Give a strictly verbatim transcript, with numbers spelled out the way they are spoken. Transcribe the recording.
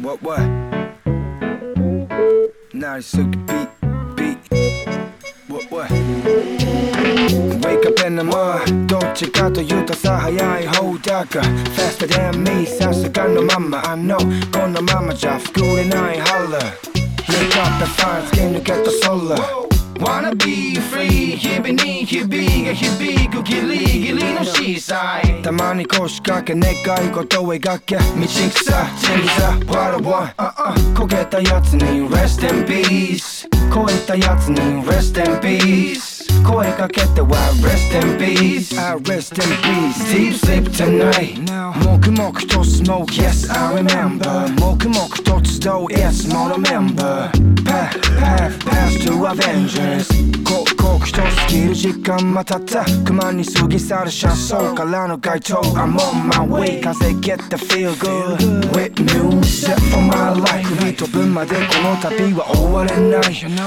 What what? 나를 속에 beat beat. What what? Wake up in the morning. どっちかというとさ早い方だが Faster than me さすがのまま I know このままじゃ作れない Holla Make up the fire 突き抜けた空Wanna be free 日々に日々が響くギリギリのシーサイたまに腰掛け願い事を描け道草真理さ What I want、uh uh、焦げたやつに Rest in peace 超えたやつに Rest in peace声かけては Rest in peace I rest in peace Deep sleep tonight 黙々と smoke Yes I remember 黙々と集う Yes ものメンバー Path path path to avengers 刻々と過ぎる時間またたく間に過ぎ去る車窓からの街灯 I'm on my way 風 get the feel good With music for my life 飛ぶまでこの旅は終われない